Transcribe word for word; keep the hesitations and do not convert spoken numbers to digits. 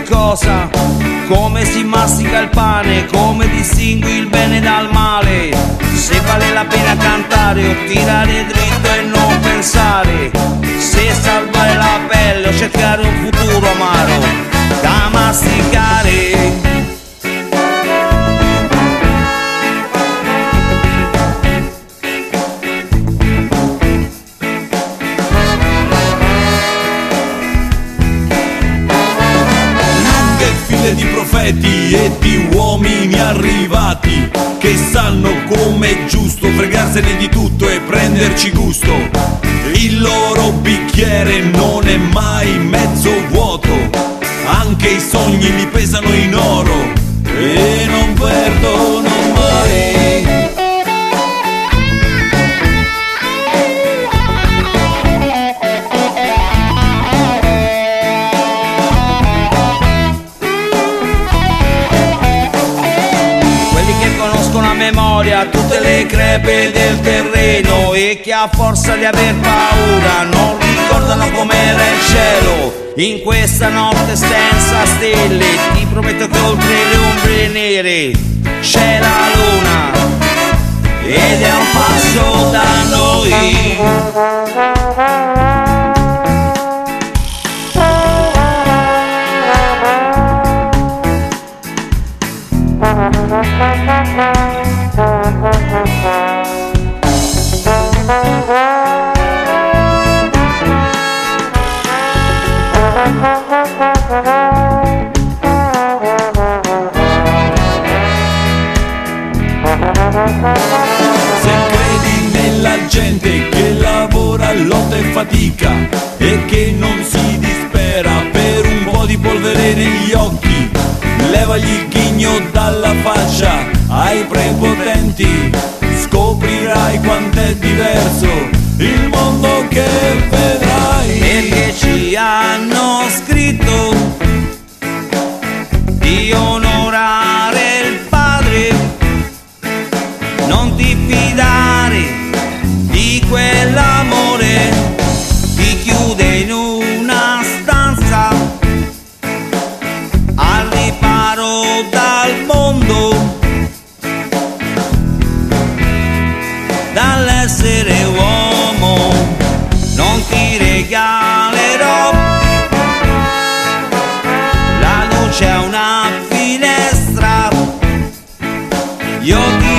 ogni cosa, come si mastica il pane, come distingui il bene dal male, se vale la pena cantare o tirare dritto e non pensare, se salvare la pelle o cercare un futuro amaro da masticare. Di profeti e di uomini arrivati che sanno come è giusto fregarsene di tutto e prenderci gusto. Il loro bicchiere non è mai mezzo vuoto, anche i sogni li pesano in oro e non perdono mai. Memoria tutte le crepe del terreno e che a forza di aver paura non ricordano com'era il cielo in questa notte senza stelle. Ti prometto che oltre le ombre nere c'è la luna ed è un passo da noi. Se credi nella gente che lavora, lotta e fatica e che non si dispera per un po' di polvere negli occhi, levagli il ghigno dalla faccia ai prepotenti, scoprirai quant'è diverso il mondo che vedrai. Perché ci hanno scritto di onorare il padre, non ti fidare di quell'amore, ti chiude in una stanza al riparo dal mondo, dall'essere uomo. Non ti regalerò la luce a una finestra, io ti